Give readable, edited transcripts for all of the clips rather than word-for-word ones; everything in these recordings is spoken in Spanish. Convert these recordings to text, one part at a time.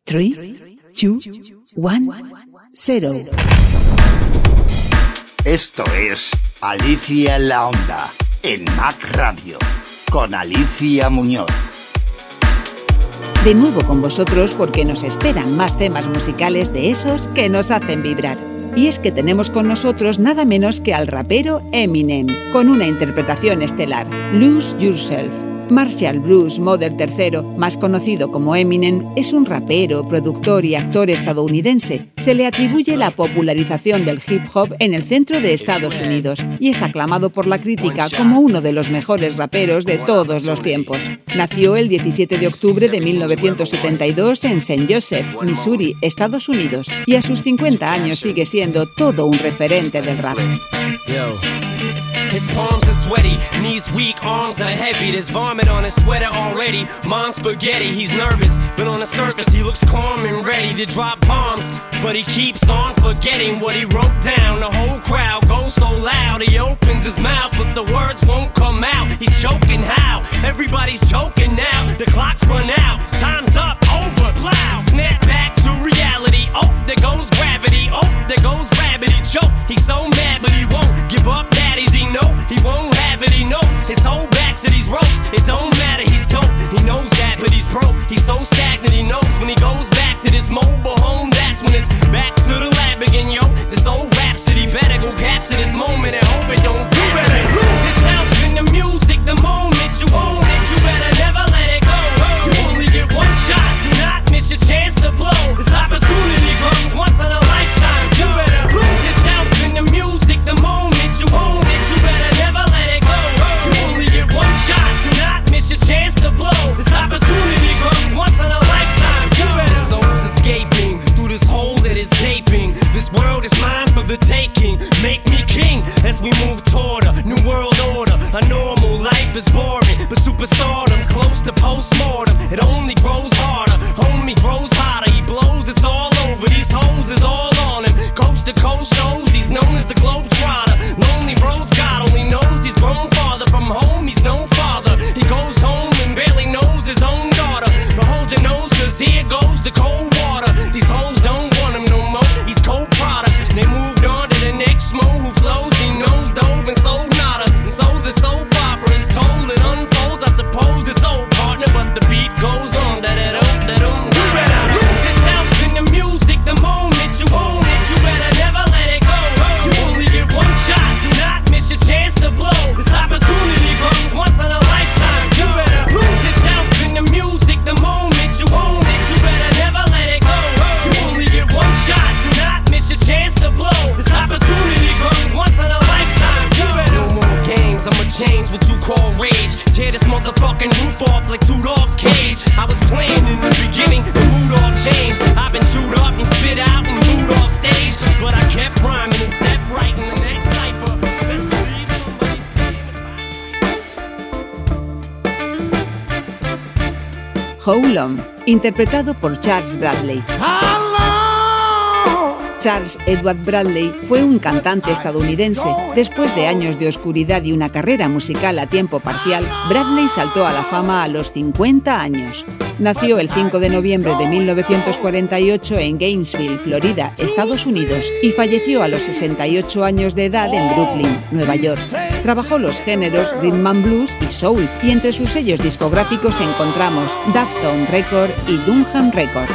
3, 2, 1, 0. Esto es Alicia en la Onda, en Mac Radio, con Alicia Muñoz. De nuevo con vosotros porque nos esperan más temas musicales de esos que nos hacen vibrar. Y es que tenemos con nosotros nada menos que al rapero Eminem, con una interpretación estelar, Lose Yourself. Marshall Bruce Mother III, más conocido como Eminem, es un rapero, productor y actor estadounidense. Se le atribuye la popularización del hip hop en el centro de Estados Unidos y es aclamado por la crítica como uno de los mejores raperos de todos los tiempos. Nació el 17 de octubre de 1972 en St. Joseph, Missouri, Estados Unidos, y a sus 50 años sigue siendo todo un referente del rap. His palms are sweaty, knees weak, arms are heavy. There's vomit on his sweater already. Mom's spaghetti, he's nervous, but on the surface he looks calm and ready to drop bombs. But he keeps on forgetting what he wrote down. The whole crowd goes so loud, he opens his mouth, but the words won't come out. He's choking how? Everybody's choking now. The clock's run out, time's up, over, loud. Snap back to reality. Oh, there goes gravity. Oh, there goes rabbit. He choke. He's so mad, but he won't give up. Daddies, he know he won't have it. He knows his whole back to these ropes. It don't matter. He's dope. He knows that, but he's broke. He's so stagnant. He knows when he goes back to this mobile home. That's when it's back to the lab again, yo. This old rhapsody better go capture this moment and hope it don't. You better lose yourself in the music. The moment you own it, you better never let it go. You only get one shot. Do not miss your chance to blow. This opportunity comes once in a lifetime. You better lose yourself in the music. The moment you own it, you better never let it go. You only get one shot. Do not miss your chance to blow. This opportunity comes once in a lifetime. You better. The soul's escaping through this hole that is gaping. This world is mine for the taking. Make me king as we move toward a new world order. A normal life is boring, but superstardom's close to postmortem. It only grows harder, homie grows hotter. He blows, it's all over. These hoes is all on him. Coast to coast shows, he's known as the Globetrotter. Lonely roads, God only knows he's grown farther from home. He's no father. He goes home and barely knows his own daughter. But hold your nose, cause here goes the cold water. These hoes don't want him no more. He's cold product. They moved on to the next mo who flows. He knows dove and sold nada. And so the soap opera is told. It unfolds. I suppose it's old partner, but the beat goes on. Da-da-dum. You better lose yourself in the music. The moment you own it, you better never let it go. You only get one shot. Do not miss your chance to blow. This opportunity comes once in a lifetime. You better lose yourself in the music. The moment you own it, you better never let it go. You only get one shot. Do not miss your chance to blow. This opportunity comes once in a lifetime. You better. No more games. I'ma change what you call rage. Tear this motherfucking roof off like two dogs' cage. I was playing in the beginning, the mood all changed. I've been chewed up and spit out and booed off stage, but I kept rhyming and stepped right in the next cipher. Best believe somebody's paying the price. Hold On, interpretado por Charles Bradley. Charles Edward Bradley fue un cantante estadounidense. Después de años de oscuridad y una carrera musical a tiempo parcial, Bradley saltó a la fama a los 50 años. Nació el 5 de noviembre de 1948 en Gainesville, Florida, Estados Unidos, y falleció a los 68 años de edad en Brooklyn, Nueva York. Trabajó los géneros rhythm and blues y soul, y entre sus sellos discográficos encontramos Dufftown Record y Dunham Record.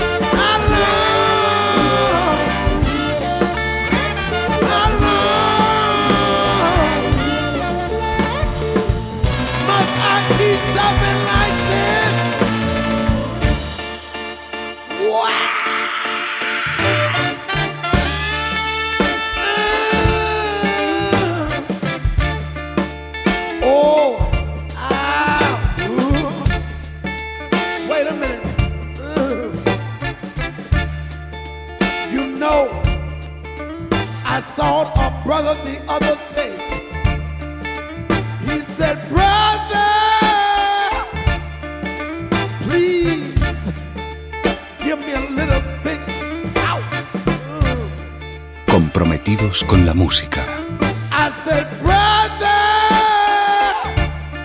Comprometidos con la música.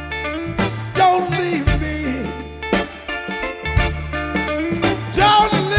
Don't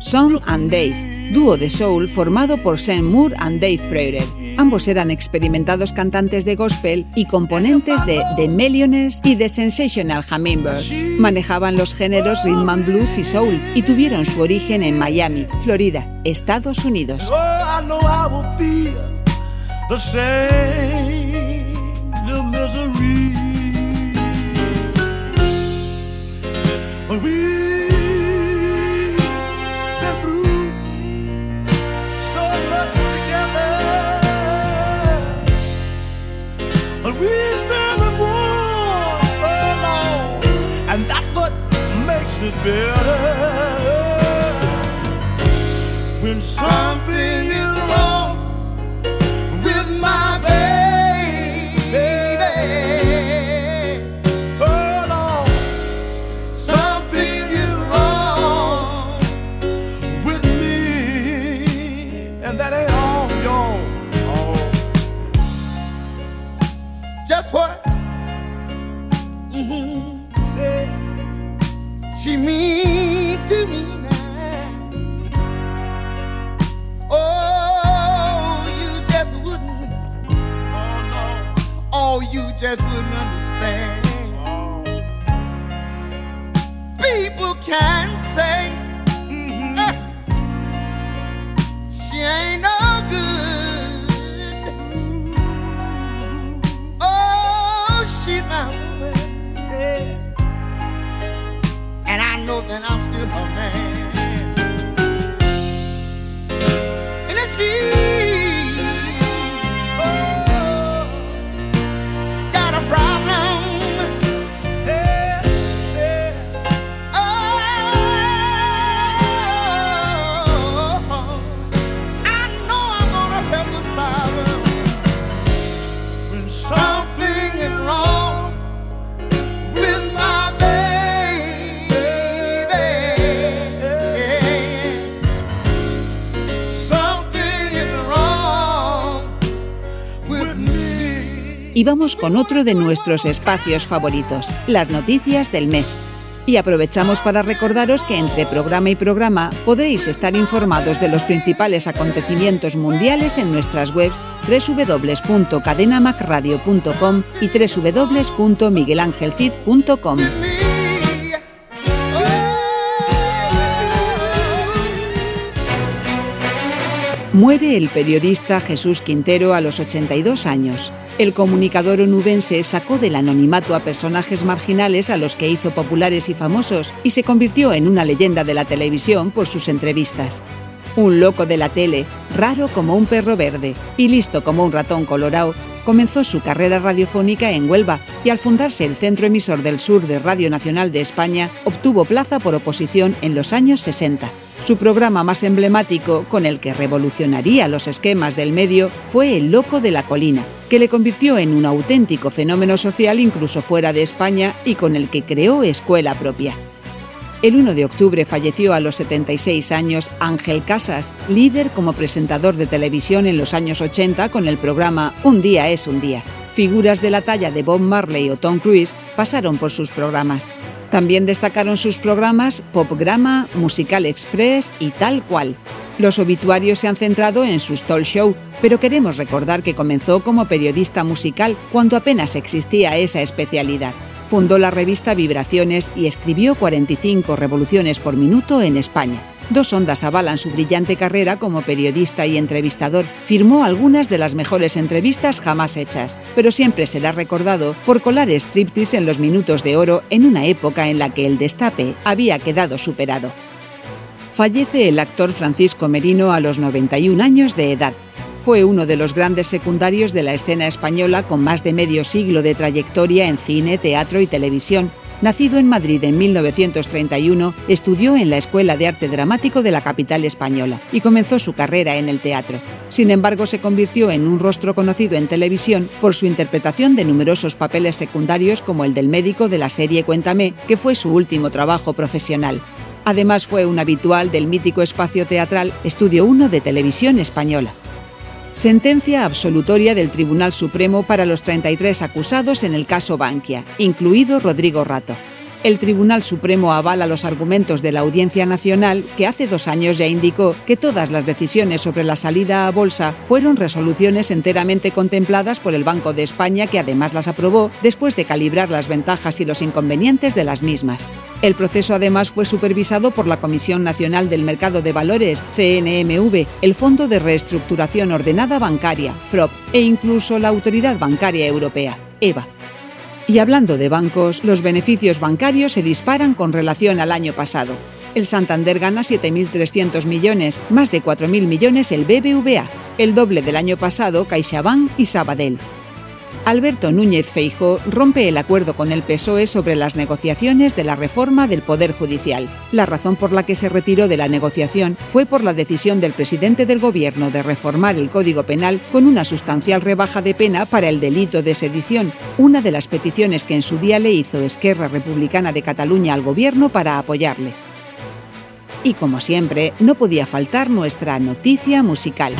Sean and Dave, dúo de soul formado por Sean Moore and Dave Prater. Ambos eran experimentados cantantes de gospel y componentes de The Millionaires y The Sensational Hummingbirds. Manejaban los géneros rhythm and blues y soul y tuvieron su origen en Miami, Florida, Estados Unidos. It better when something is wrong with my baby. Oh Lord, something is wrong with me, and that ain't all, y'all. Oh. Just what? Say. She mean to me now. Oh, you just wouldn't. Oh no. Oh, you just wouldn't understand. People can say she ain't no good. Oh, she's my woman. Yeah. And I know that I'm still her man. And if she got a problem, I know I'm gonna help her solve it. When something is wrong with my Y vamos con otro de nuestros espacios favoritos, las noticias del mes. Y aprovechamos para recordaros que entre programa y programa podréis estar informados de los principales acontecimientos mundiales en nuestras webs www.cadenamacradio.com y www.miguelangelcid.com. Muere el periodista Jesús Quintero a los 82 años. El comunicador onubense sacó del anonimato a personajes marginales a los que hizo populares y famosos y se convirtió en una leyenda de la televisión por sus entrevistas. Un loco de la tele, raro como un perro verde y listo como un ratón colorado, comenzó su carrera radiofónica en Huelva y al fundarse el Centro Emisor del Sur de Radio Nacional de España, obtuvo plaza por oposición en los años 60. Su programa más emblemático, con el que revolucionaría los esquemas del medio, fue El Loco de la Colina, que le convirtió en un auténtico fenómeno social incluso fuera de España y con el que creó escuela propia. El 1 de octubre falleció a los 76 años Ángel Casas, líder como presentador de televisión en los años 80 con el programa Un día es un día. Figuras de la talla de Bob Marley o Tom Cruise pasaron por sus programas. También destacaron sus programas Popgrama, Musical Express y Tal Cual. Los obituarios se han centrado en sus talk show, pero queremos recordar que comenzó como periodista musical cuando apenas existía esa especialidad. Fundó la revista Vibraciones y escribió 45 revoluciones por minuto en España. 2 ondas avalan su brillante carrera como periodista y entrevistador. Firmó algunas de las mejores entrevistas jamás hechas, pero siempre será recordado por colar striptease en los minutos de oro en una época en la que el destape había quedado superado. Fallece el actor Francisco Merino a los 91 años de edad. Fue uno de los grandes secundarios de la escena española con más de medio siglo de trayectoria en cine, teatro y televisión. Nacido en Madrid en 1931, estudió en la Escuela de Arte Dramático de la capital española y comenzó su carrera en el teatro. Sin embargo, se convirtió en un rostro conocido en televisión por su interpretación de numerosos papeles secundarios como el del médico de la serie Cuéntame, que fue su último trabajo profesional. Además, fue un habitual del mítico espacio teatral Estudio 1 de Televisión Española. Sentencia absolutoria del Tribunal Supremo para los 33 acusados en el caso Bankia, incluido Rodrigo Rato. El Tribunal Supremo avala los argumentos de la Audiencia Nacional, que hace 2 años ya indicó que todas las decisiones sobre la salida a bolsa fueron resoluciones enteramente contempladas por el Banco de España, que además las aprobó después de calibrar las ventajas y los inconvenientes de las mismas. El proceso además fue supervisado por la Comisión Nacional del Mercado de Valores, CNMV, el Fondo de Reestructuración Ordenada Bancaria, FROB, e incluso la Autoridad Bancaria Europea, EBA. Y hablando de bancos, los beneficios bancarios se disparan con relación al año pasado. El Santander gana 7.300 millones, más de 4.000 millones el BBVA, el doble del año pasado CaixaBank y Sabadell. Alberto Núñez Feijóo rompe el acuerdo con el PSOE sobre las negociaciones de la reforma del Poder Judicial. La razón por la que se retiró de la negociación fue por la decisión del presidente del Gobierno de reformar el Código Penal con una sustancial rebaja de pena para el delito de sedición, una de las peticiones que en su día le hizo Esquerra Republicana de Cataluña al Gobierno para apoyarle. Y como siempre, no podía faltar nuestra noticia musical.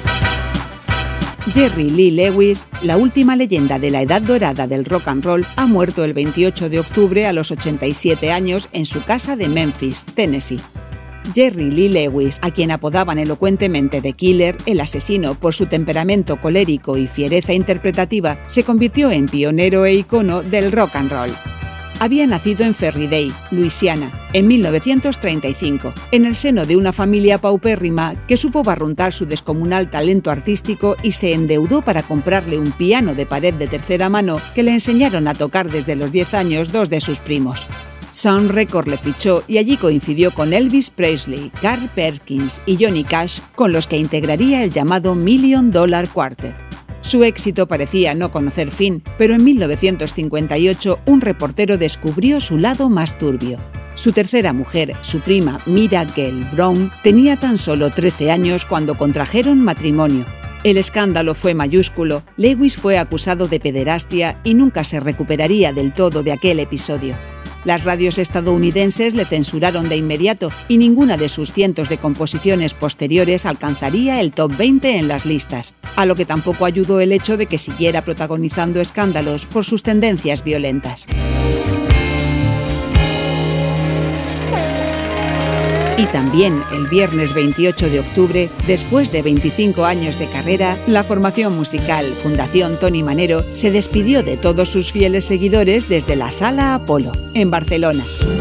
Jerry Lee Lewis, la última leyenda de la edad dorada del rock and roll, ha muerto el 28 de octubre a los 87 años en su casa de Memphis, Tennessee. Jerry Lee Lewis, a quien apodaban elocuentemente The Killer, el asesino, por su temperamento colérico y fiereza interpretativa, se convirtió en pionero e icono del rock and roll. Había nacido en Ferriday, Luisiana, en 1935, en el seno de una familia paupérrima que supo barruntar su descomunal talento artístico y se endeudó para comprarle un piano de pared de tercera mano que le enseñaron a tocar desde los 10 años 2 de sus primos. Sun Records le fichó y allí coincidió con Elvis Presley, Carl Perkins y Johnny Cash, con los que integraría el llamado $1 Million Quartet. Su éxito parecía no conocer fin, pero en 1958 un reportero descubrió su lado más turbio. Su tercera mujer, su prima Mira Gale Brown, tenía tan solo 13 años cuando contrajeron matrimonio. El escándalo fue mayúsculo, Lewis fue acusado de pederastia y nunca se recuperaría del todo de aquel episodio. Las radios estadounidenses le censuraron de inmediato y ninguna de sus cientos de composiciones posteriores alcanzaría el top 20 en las listas, a lo que tampoco ayudó el hecho de que siguiera protagonizando escándalos por sus tendencias violentas. Y también el viernes 28 de octubre, después de 25 años de carrera, la formación musical Fundación Toni Manero se despidió de todos sus fieles seguidores desde la Sala Apolo, en Barcelona.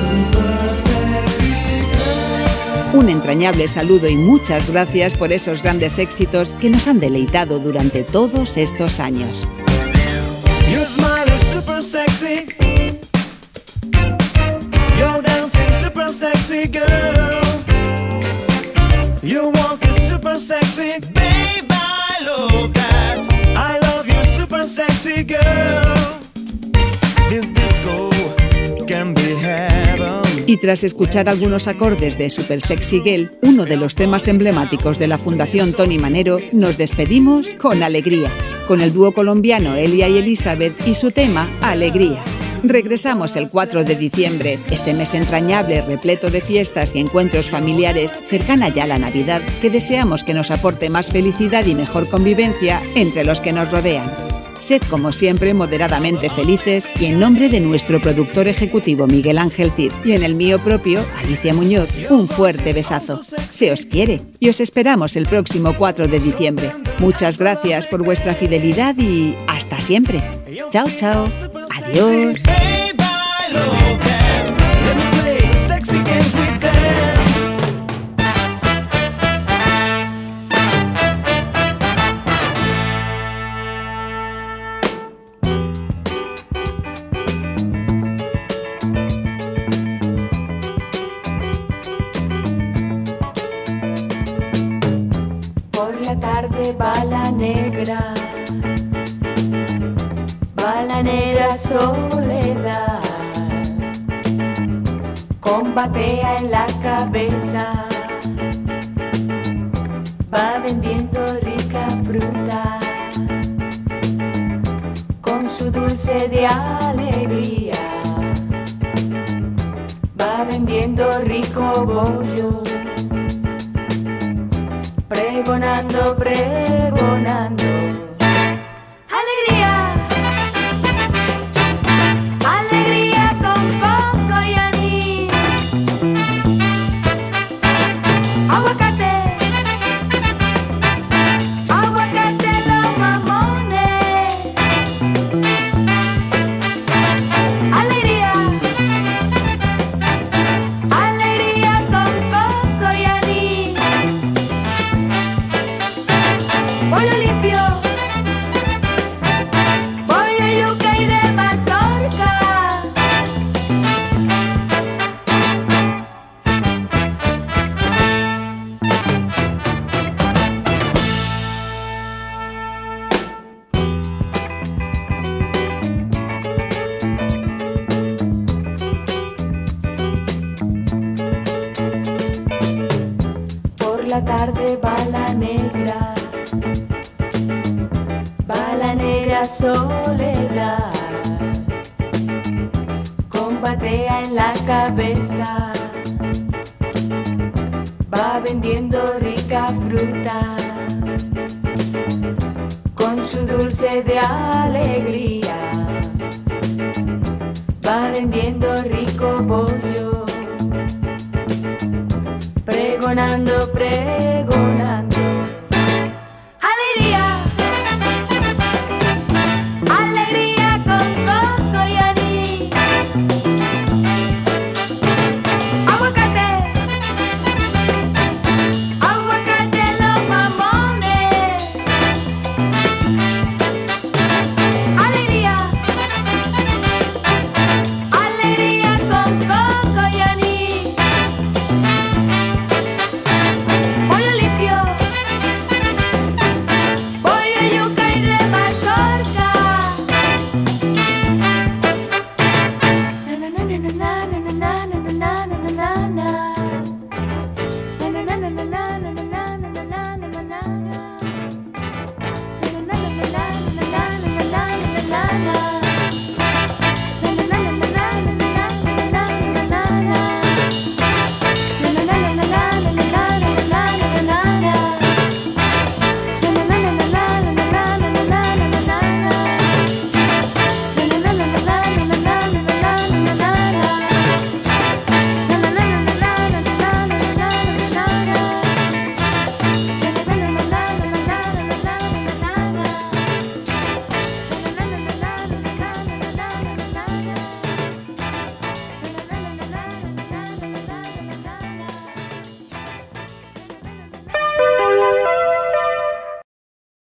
Un entrañable saludo y muchas gracias por esos grandes éxitos que nos han deleitado durante todos estos años. Your smile is super sexy. You're dancing super sexy, girl. Your walk is super sexy, babe, I love that. I love you, super sexy girl. This disco can be heaven. Y tras escuchar algunos acordes de Super Sexy Girl, uno de los temas emblemáticos de la Fundación Toni Manero, nos despedimos con alegría, con el dúo colombiano Elia y Elizabeth y su tema Alegría. Regresamos el 4 de diciembre, este mes entrañable, repleto de fiestas y encuentros familiares, cercana ya la Navidad, que deseamos que nos aporte más felicidad y mejor convivencia entre los que nos rodean. Sed como siempre moderadamente felices y en nombre de nuestro productor ejecutivo Miguel Ángel Cid y en el mío propio, Alicia Muñoz, un fuerte besazo. Se os quiere y os esperamos el próximo 4 de diciembre. Muchas gracias por vuestra fidelidad y hasta siempre. Chao, chao. Adiós. Por la tarde va la negra. Balanera soledad, combatea en la cabeza, va vendiendo rica fruta, con su dulce de alegría, va vendiendo rico bollo, pregonando, pregonando. Alegría con coco. la tarde va la negra soledad, con batea en la cabeza, va vendiendo rica fruta, con su dulce de alegría, va vendiendo rico pollo, pregonando